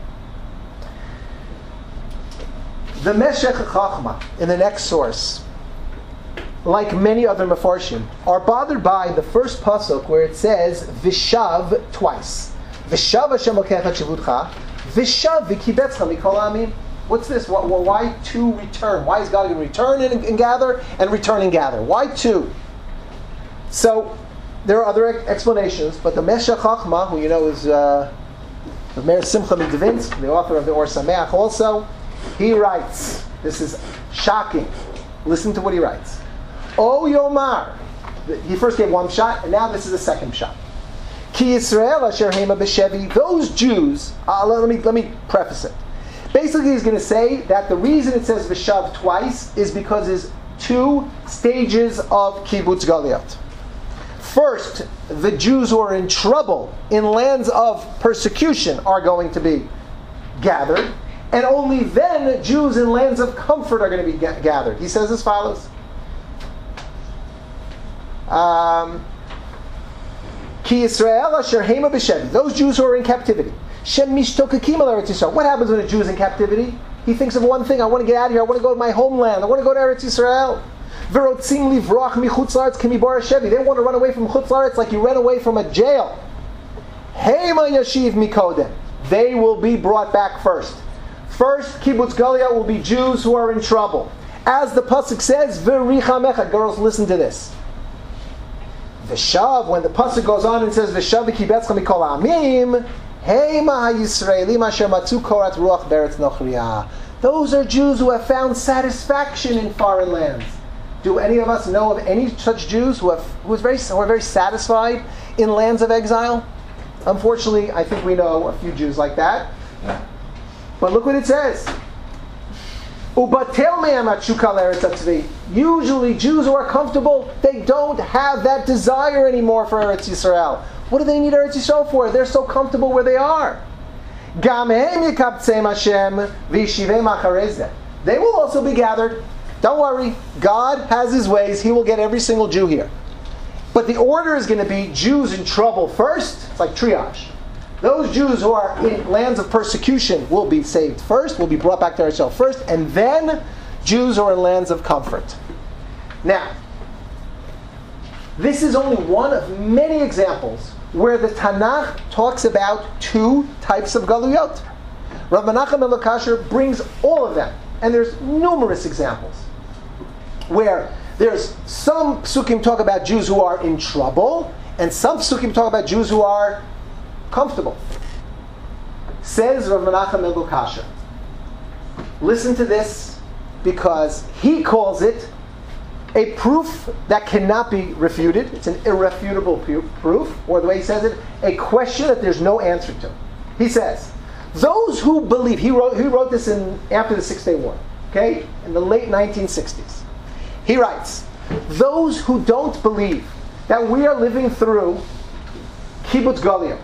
The Meshech Chachma, in the next source, like many other Mefarshim, are bothered by the first pasuk where it says Vishav twice. Vishav Hashem Lokecha Tzivurcha, Vishav V'kibetzcha Mikol Amim. What's this? Why two return? Why is God going to return and, and gather, and return and gather? Why two? So, there are other explanations, but the Meshech Chachma, who you know is uh, the Meir Simcha Midvinsk, the author of the Or Sameach also, he writes, this is shocking. Listen to what he writes. O Yomar. He first gave one shot, and now this is the second shot. Ki Yisrael asher hema b'shevi. Those Jews, uh, let, me, let me preface it. Basically, he's going to say that the reason it says Vishav twice is because there's two stages of kibbutz galiyot. First, the Jews who are in trouble in lands of persecution are going to be gathered. And only then Jews in lands of comfort are going to be ga- gathered. He says as follows. Um, Ki Yisrael asher hema b'shevi. Those Jews who are in captivity. Shem mishtokakim al Eretz Yisrael. What happens when a Jew is in captivity? He thinks of one thing. I want to get out of here. I want to go to my homeland. I want to go to Eretz Yisrael. V'rotzim livrach michutz la'aretz k'mibar shevi. They want to run away from chutz la'aretz like you ran away from a jail. Hema yashiv mikodem. They will be brought back first. First, kibbutz galiyot will be Jews who are in trouble. As the pasuk says, v'richamecha. Girls, listen to this. V'shav, when the pasuk goes on and says, v'shav v'kibetzcha mikol amim, heima ha'yisraelim asher matzu korat ruach beretz nochriya. Those are Jews who have found satisfaction in foreign lands. Do any of us know of any such Jews who have who, is very, who are very satisfied in lands of exile? Unfortunately, I think we know a few Jews like that. But look what it says. Usually Jews who are comfortable, they don't have that desire anymore for Eretz Yisrael. What do they need Eretz Yisrael for? They're so comfortable where they are. They will also be gathered. Don't worry. God has his ways. He will get every single Jew here. But the order is going to be Jews in trouble first. It's like triage. Those Jews who are in lands of persecution will be saved first, will be brought back to Eretz Yisrael first, and then Jews who are in lands of comfort. Now, this is only one of many examples where the Tanakh talks about two types of galuyot. Rav Menachem Elokasher brings all of them, and there's numerous examples where there's some psukim talk about Jews who are in trouble, and some psukim talk about Jews who are comfortable. Says Rav Menachem Elokasher. Listen to this, because he calls it a proof that cannot be refuted. It's an irrefutable proof, or the way he says it, a question that there's no answer to. He says, those who believe, he wrote, he wrote this in after the Six Day War, okay, in the late nineteen sixties. He writes, those who don't believe that we are living through kibbutz galiyot,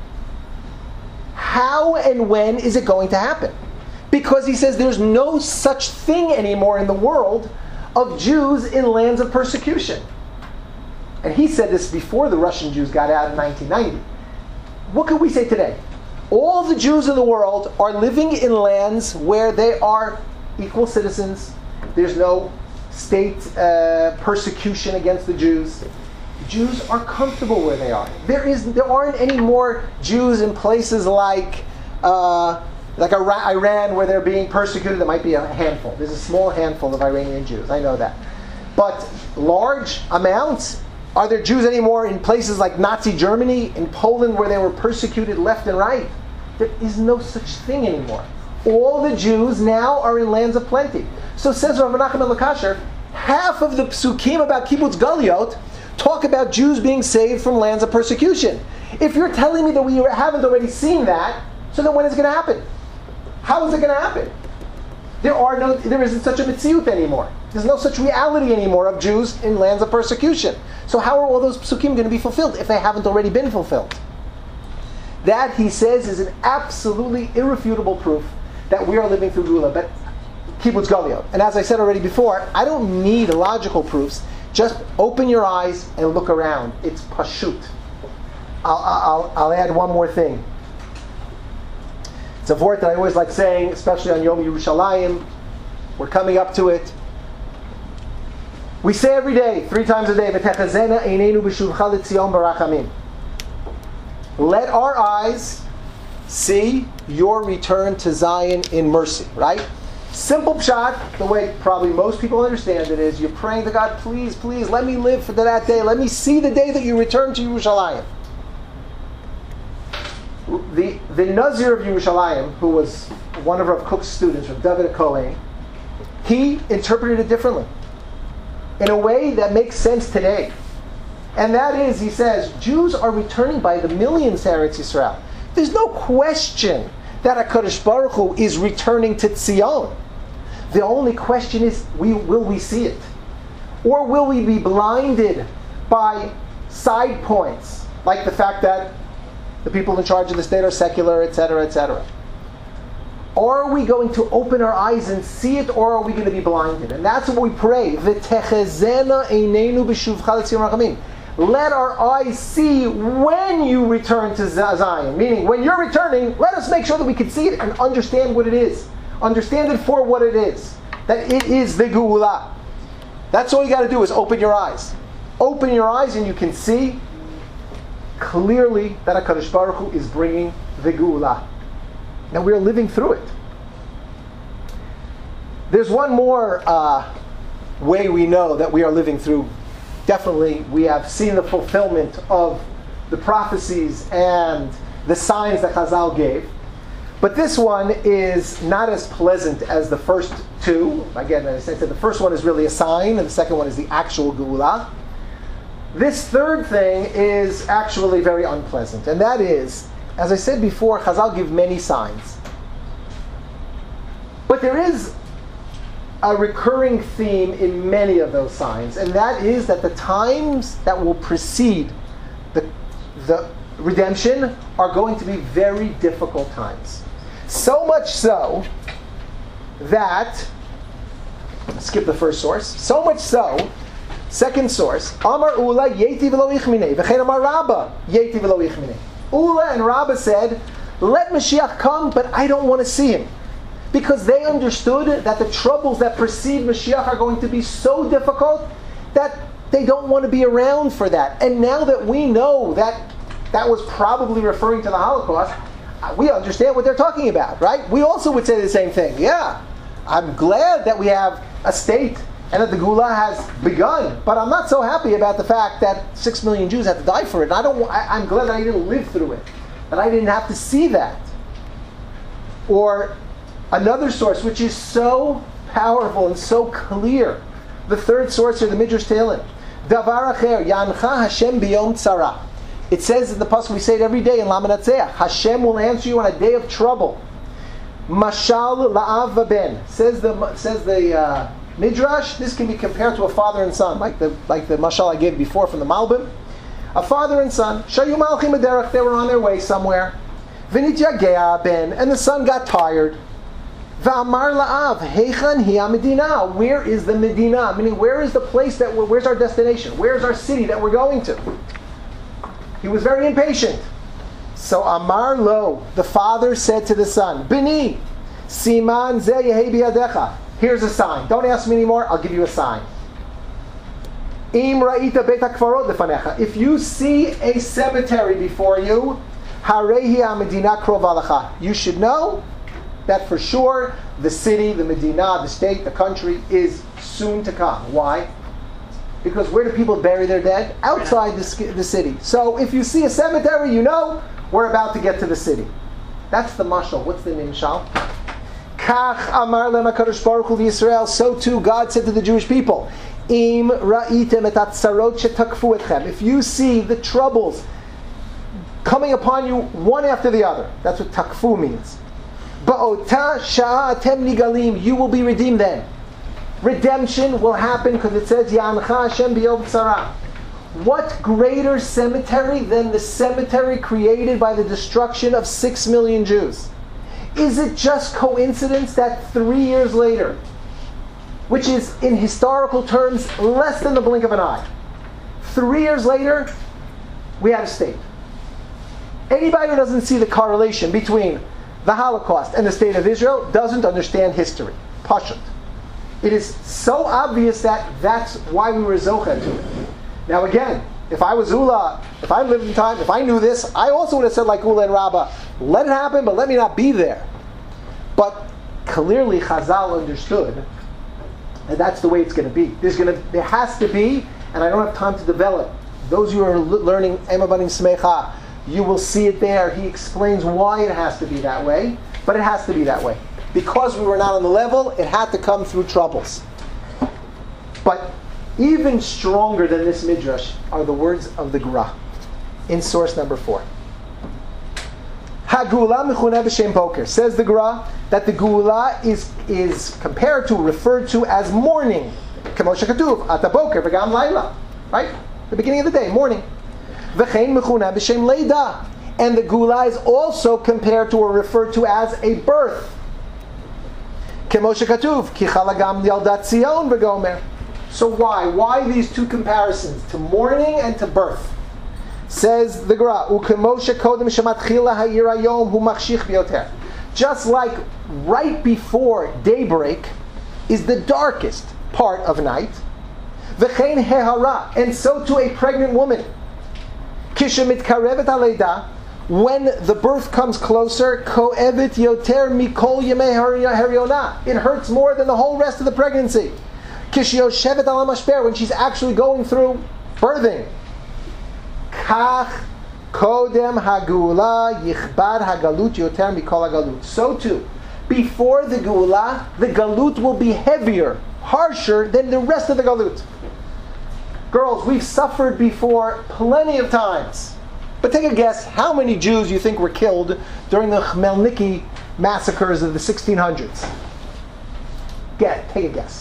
how and when is it going to happen? Because he says there's no such thing anymore in the world of Jews in lands of persecution. And he said this before the Russian Jews got out in nineteen ninety. What can we say today? All the Jews in the world are living in lands where they are equal citizens. There's no state uh, persecution against the Jews. Jews are comfortable where they are. There is, there aren't any more Jews in places like, uh, like Iran where they're being persecuted. There might be a handful. There's a small handful of Iranian Jews. I know that. But large amounts, are there Jews anymore in places like Nazi Germany, in Poland where they were persecuted left and right? There is no such thing anymore. All the Jews now are in lands of plenty. So says Rav Menachem Elakasher, half of the psukim about Kibbutz Galiot talk about Jews being saved from lands of persecution. If you're telling me that we haven't already seen that, so then when is it going to happen? How is it going to happen? There are no, there isn't such a metziut anymore. There's no such reality anymore of Jews in lands of persecution. So how are all those psukim going to be fulfilled if they haven't already been fulfilled? That, he says, is an absolutely irrefutable proof that we are living through Gula, but Kibbutz Galiot. And as I said already before, I don't need logical proofs. Just open your eyes and look around. It's pashut. I'll, I'll, I'll add one more thing. It's a word that I always like saying, especially on Yom Yerushalayim. We're coming up to it. We say every day, three times a day, V'techazena eineinu b'shuvcha l'tzion barachamim. Let our eyes see your return to Zion in mercy, right? Simple pshat, the way probably most people understand it is, you're praying to God, please, please, let me live for that day. Let me see the day that you return to Yerushalayim. The, the Nazir of Yerushalayim, who was one of Rav Kook's students, Rav David Kohen, he interpreted it differently, in a way that makes sense today. And that is, he says, Jews are returning by the millions to Eretz Yisrael. There's no question that HaKadosh Baruch Hu is returning to Tzion. The only question is, we, will we see it? Or will we be blinded by side points, like the fact that the people in charge of the state are secular, et cetera, et cetera? Are we going to open our eyes and see it, or are we going to be blinded? And that's what we pray. V'techezena eineinu b'shuvcha l'tzion rachamim. Let our eyes see when you return to Zion. Meaning, when you're returning, let us make sure that we can see it and understand what it is. Understand it for what it is. That it is the Geula. That's all you got to do is open your eyes. Open your eyes and you can see clearly that HaKadosh Baruch Hu is bringing the Geula. And we're living through it. There's one more uh, way we know that we are living through. Definitely, we have seen the fulfillment of the prophecies and the signs that Chazal gave. But this one is not as pleasant as the first two. Again, as I said, the first one is really a sign, and the second one is the actual Geula. This third thing is actually very unpleasant, and that is, as I said before, Chazal give many signs. But there is a recurring theme in many of those signs, and that is that the times that will precede the, the redemption are going to be very difficult times. So much so that, skip the first source, so much so, second source, Amar Ula yeti v'lo ichminei, v'chein Amar Rabba yeti v'lo ichminei. Ula and Rabba said, let Mashiach come, but I don't want to see him. Because they understood that the troubles that precede Mashiach are going to be so difficult that they don't want to be around for that. And now that we know that that was probably referring to the Holocaust, we understand what they're talking about, right? We also would say the same thing. Yeah, I'm glad that we have a state and that the Geula has begun, but I'm not so happy about the fact that six million Jews had to die for it. And I don't. I, I'm glad that I didn't live through it, that I didn't have to see that. Or another source, which is so powerful and so clear, the third source here, the Midrash Tehillim, Davar acher yancha Hashem biyom tzara. It says in the pasuk, we say it every day in La Menatzeach, Hashem will answer you on a day of trouble. Mashal la'av v'ben, says the says the uh, Midrash. This can be compared to a father and son, like the like the mashal I gave before from the Malbim. A father and son, shayu malchim b'derech, they were on their way somewhere. V'nityagea ben, and the son got tired. V'amar la'av, heichan hi medina. Where is the Medina? Meaning, where is the place that we're, where's our destination? Where's our city that we're going to? He was very impatient. So Amar lo, the father said to the son, Bini, siman ze yehi biyadecha. Here's a sign. Don't ask me anymore. I'll give you a sign. Im ra'ita beit hakvarot lefanecha. If you see a cemetery before you, harehi hamedina krova lecha. You should know that for sure the city, the medina, the state, the country is soon to come. Why? Because where do people bury their dead? Outside the, the city. So if you see a cemetery, you know we're about to get to the city. That's the mashal. What's the nimshal? Kach amar lem HaKadosh Baruch Hu Yisrael. So too God said to the Jewish people, Im ra'item et hatzarot shetakfu etchem. If you see the troubles coming upon you one after the other, that's what takfu means. Ba'ota sha'a atem nigalim. You will be redeemed then. Redemption will happen because it says Ya'ancha Hashem b'yom tzara. What greater cemetery than the cemetery created by the destruction of six million Jews? Is it just coincidence that three years later, which is in historical terms less than the blink of an eye, three years later, we had a state? Anybody who doesn't see the correlation between the Holocaust and the state of Israel doesn't understand history. Pashut. It is so obvious that that's why we were zocheh to it. Now again, if I was Ula, if I lived in time, if I knew this, I also would have said like Ula and Rabbah, let it happen, but let me not be there. But clearly Chazal understood that that's the way it's going to be. There's going to, there has to be, and I don't have time to develop. Those who are l- learning Ema Banim Smecha, you will see it there. He explains why it has to be that way, but it has to be that way. Because we were not on the level, it had to come through troubles. But even stronger than this midrash are the words of the Gra in source number four. Hagula mechuneh b'shem boker. Says the Gra that the Gula is is compared to, referred to as morning. K'moshe katuv ata boker v'gam laila. Right, the beginning of the day, morning. V'chein mechuneh b'shem leida, and the Gula is also compared to or referred to as a birth. K'moshe katuv ki chalagam yaldat Zion v'gomer. So why? Why these two comparisons, to morning and to birth? Says the Gra, Ukemoshe kodem shematchila ha'ir hayom hu machshich biyoter. Just like right before daybreak is the darkest part of night, v'chein hehara, and so to a pregnant woman. Kishemitkarevet aleida, when the birth comes closer, ko'evet yoter mikol yemei hariona. It hurts more than the whole rest of the pregnancy. Kishiyoshevet ala mashper, when she's actually going through birthing. Kach kodem hagula yichbad hagalut yoter mikol hagalut. So too, before the geula, the galut will be heavier, harsher than the rest of the galut. Girls, we've suffered before plenty of times. But take a guess, how many Jews you think were killed during the Khmelnytsky massacres of the sixteen hundreds? Get, take a guess.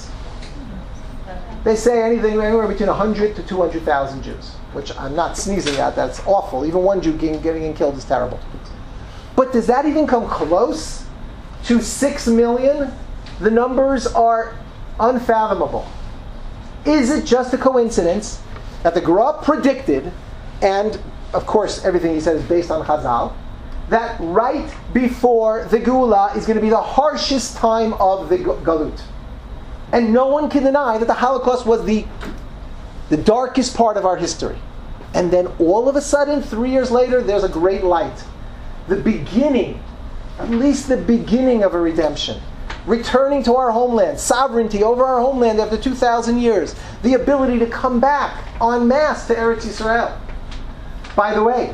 They say anything anywhere between one hundred to two hundred thousand Jews, which I'm not sneezing at. That's awful. Even one Jew getting, getting killed is terrible. But does that even come close to six million? The numbers are unfathomable. Is it just a coincidence that the Gra predicted, and of course everything he said is based on Chazal, that right before the Geula is going to be the harshest time of the Galut? And no one can deny that the Holocaust was the, the darkest part of our history. And then all of a sudden, three years later, there's a great light. The beginning, at least the beginning of a redemption. Returning to our homeland, sovereignty over our homeland after two thousand years. The ability to come back en masse to Eretz Yisrael. By the way,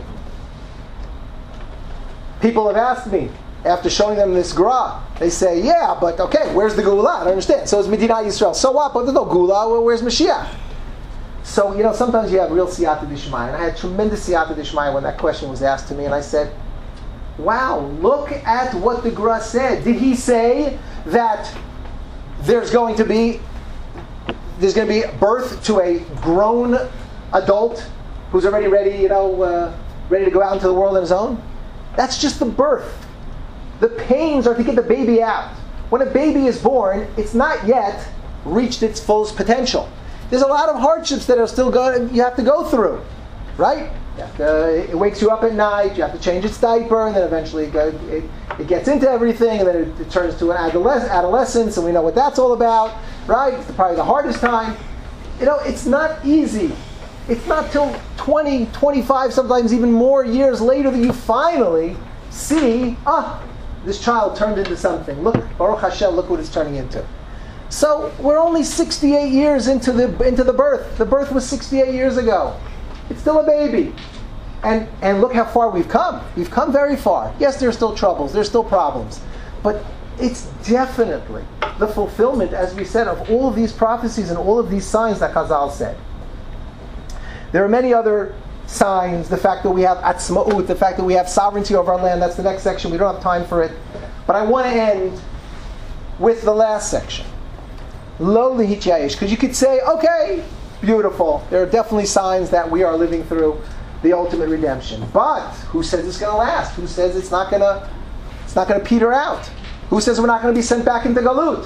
people have asked me, after showing them this Gra, they say, yeah, but okay, where's the Geula? I don't understand. So is Medina Yisrael. So what? But there's no Geula. Well, where's Mashiach? So, you know, sometimes you have real siyata d'shmaya. And I had tremendous siyata d'shmaya when that question was asked to me. And I said, wow, look at what the Gra said. Did he say that there's going to be there's going to be birth to a grown adult who's already ready, you know, uh, ready to go out into the world on his own? That's just the birth. The pains are to get the baby out. When a baby is born, it's not yet reached its fullest potential. There's a lot of hardships that are still going. You have to go through, right? You have to, it wakes you up at night. You have to change its diaper, and then eventually it, it, it gets into everything, and then it, it turns to an adolesc- adolescence, and we know what that's all about, right? It's probably the hardest time. You know, it's not easy. It's not till twenty, twenty-five, sometimes even more years later that you finally see, ah, this child turned into something. Look, Baruch Hashem, look what it's turning into. So we're only sixty-eight years into the into the birth. The birth was sixty-eight years ago. It's still a baby. And and look how far we've come. We've come very far. Yes, there's still troubles, there's still problems. But it's definitely the fulfillment, as we said, of all of these prophecies and all of these signs that Chazal said. There are many other signs, the fact that we have atzma'ut, the fact that we have sovereignty over our land. That's the next section. We don't have time for it. But I want to end with the last section. Lo lihityayish. Because you could say, okay, beautiful. There are definitely signs that we are living through the ultimate redemption. But who says it's going to last? Who says it's not going to it's not going to peter out? Who says we're not going to be sent back into Galut?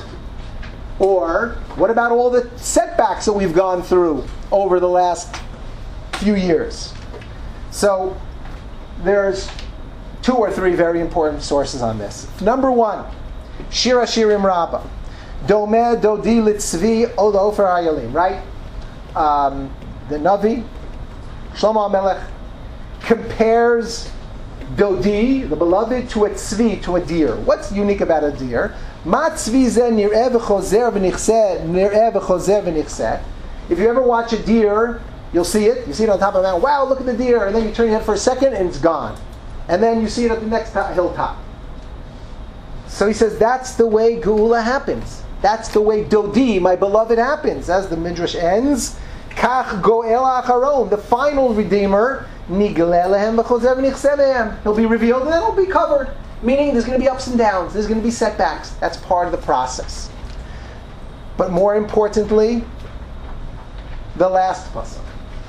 Or what about all the setbacks that we've gone through over the last few years? So there's two or three very important sources on this. Number one, Shir HaShirim Rabbah. Domeh Dodi Litzvi Od Ofer Hayalim, right? Um, the Navi, Shlomo HaMelech, compares Dodi, the beloved, to a tzvi, to a deer. What's unique about a deer? Ma tzvi zeh nir'eh v'chozer v'nichseh, nir'eh v'chozer v'nichseh. If you ever watch a deer, you'll see it. You see it on top of a mountain. Wow, look at the deer. And then you turn your head for a second and it's gone. And then you see it at the next hilltop. So he says that's the way Geula happens. That's the way Dodi, my beloved, happens. As the Midrash ends, Kach Goel Acharon, the final Redeemer, Nigleh lehem v'chozer v'nichseh lehem. He'll be revealed and then he'll be covered. Meaning there's going to be ups and downs. There's going to be setbacks. That's part of the process. But more importantly, the last pasuk.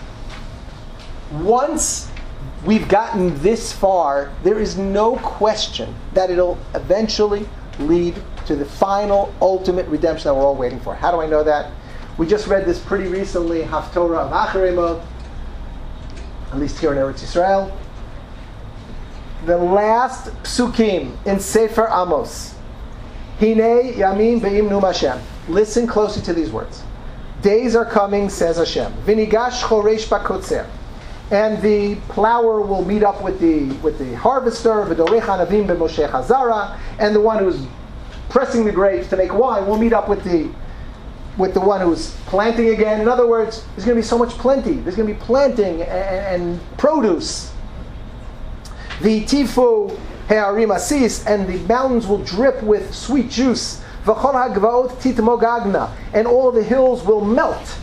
Once we've gotten this far, there is no question that it'll eventually lead to the final, ultimate redemption that we're all waiting for. How do I know that? We just read this pretty recently, Haftorah of Acharei Mot, at least here in Eretz Yisrael. The last psukim in Sefer Amos. Hine Yamim Be'imnu Hashem. Listen closely to these words. Days are coming, says Hashem. V'nigash choresh bakotzer. And the plower will meet up with the with the harvester, v'dorech hanavim b'Moshe Chazara, and the one who's pressing the grapes to make wine will meet up with the with the one who's planting again. In other words, there's going to be so much plenty. There's going to be planting and, and produce. V'tifu he'arim asis, and the mountains will drip with sweet juice. V'chol ha'gvaot titmogagna, and all the hills will melt.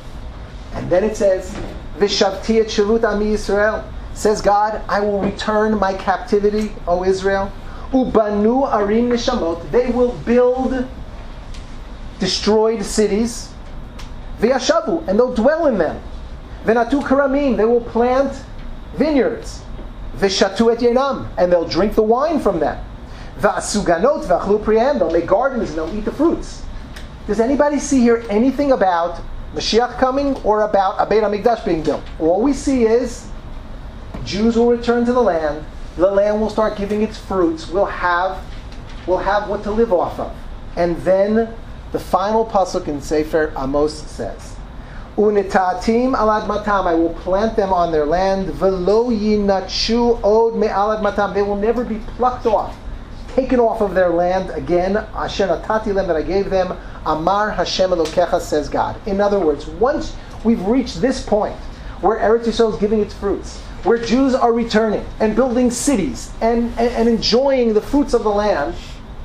And then it says, V'shavti et shavut ami Yisrael, says God, I will return my captivity, O Israel. Ubanu arim nishamot, they will build destroyed cities. V'yashavu, and they'll dwell in them. V'natu karamim, they will plant vineyards. V'shatu et yenam, and they'll drink the wine from them. V'asuganot v'achlu prihem, they'll make gardens and they'll eat the fruits. Does anybody see here anything about Mashiach coming or about a Beit HaMikdash being built? All we see is Jews will return to the land. The land will start giving its fruits. We'll have, we'll have what to live off of. And then the final pasuk in Sefer Amos says, Unitatim alad matam, I will plant them on their land. Velo yinachu od me'alad matam, they will never be plucked off, taken off of their land again. Asher natati lem, that I gave them. Amar Hashem Elokecha, says God. In other words, once we've reached this point where Eretz Yisrael is giving its fruits, where Jews are returning and building cities and, and, and enjoying the fruits of the land,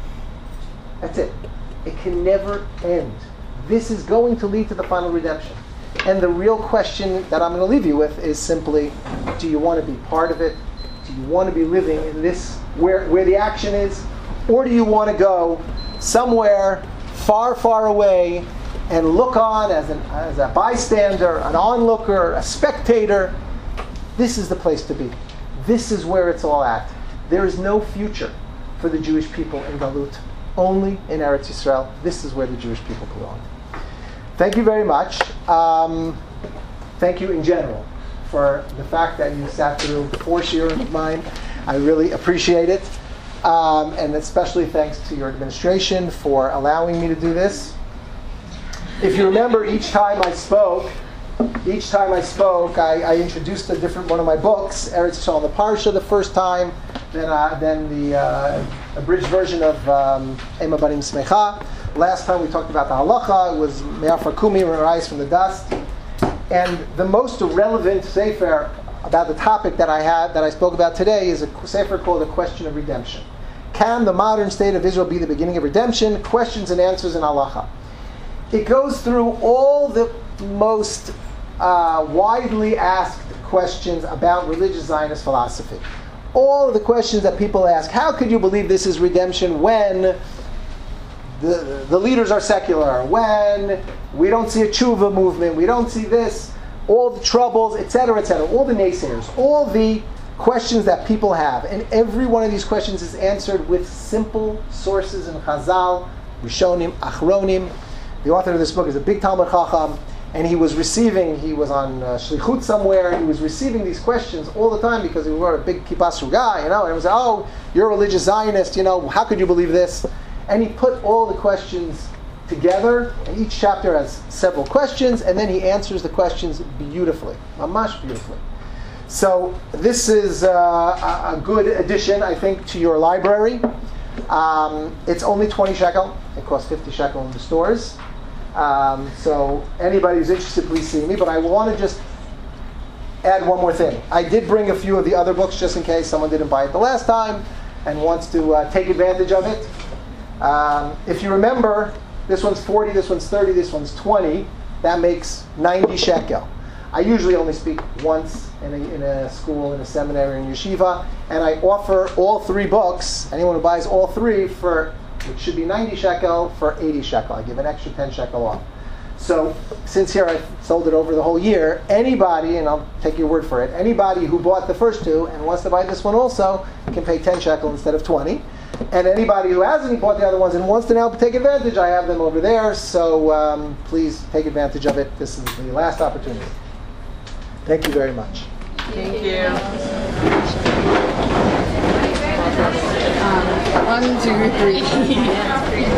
that's it. It can never end. This is going to lead to the final redemption. And the real question that I'm going to leave you with is simply, do you want to be part of it? Do you want to be living in this, where, where the action is? Or do you want to go somewhere far, far away and look on as, an, as a bystander, an onlooker, a spectator? This is the place to be. This is where it's all at. There is no future for the Jewish people in Galut. Only in Eretz Yisrael. This is where the Jewish people belong. Thank you very much. Um, thank you in general for the fact that you sat through four shiurim of mine. I really appreciate it. Um, and especially thanks to your administration for allowing me to do this. if you remember, each time I spoke, each time I spoke, I, I introduced a different one of my books, Eretz Yisrael and the Parsha, the first time, then uh, then the uh, abridged version of um, Ema Banim Smecha. Last time we talked about the halacha. It was Me'afar Kumi, Rise from the Dust. And the most relevant sefer about the topic that I had, that I spoke about today, is a sefer called A Question of Redemption. Can the modern state of Israel be the beginning of redemption? Questions and answers in halacha. It goes through all the most uh, widely asked questions about religious Zionist philosophy. All of the questions that people ask. How could you believe this is redemption when the, the leaders are secular? When we don't see a tshuva movement? We don't see this? All the troubles, et cetera, et cetera. All the naysayers. All the questions that people have. And every one of these questions is answered with simple sources in Chazal, Rishonim, Achronim. The author of this book is a big Talmud Chacham, and he was receiving, he was on uh, Shlichut somewhere, he was receiving these questions all the time because he wore a big kippah guy, you know, and he was like, oh, you're a religious Zionist, you know, how could you believe this? And he put all the questions together, and each chapter has several questions, and then he answers the questions beautifully, mamash beautifully. So this is uh, a, a good addition, I think, to your library. Um, it's only twenty shekel. It costs fifty shekel in the stores. Um, so anybody who's interested, please see me. But I want to just add one more thing. I did bring a few of the other books just in case someone didn't buy it the last time and wants to uh, take advantage of it. Um, if you remember, this one's forty, this one's thirty, this one's twenty. That makes ninety shekel. I usually only speak once in a, in a school, in a seminary, in yeshiva, and I offer all three books, anyone who buys all three, for, which should be ninety shekel, for eighty shekel. I give an extra ten shekel off. So, since here I've sold it over the whole year, anybody, and I'll take your word for it, anybody who bought the first two and wants to buy this one also can pay ten shekel instead of twenty. And anybody who hasn't bought the other ones and wants to now take advantage, I have them over there, so um, please take advantage of it. This is the last opportunity. Thank you very much. Thank you. Um, one, two, three.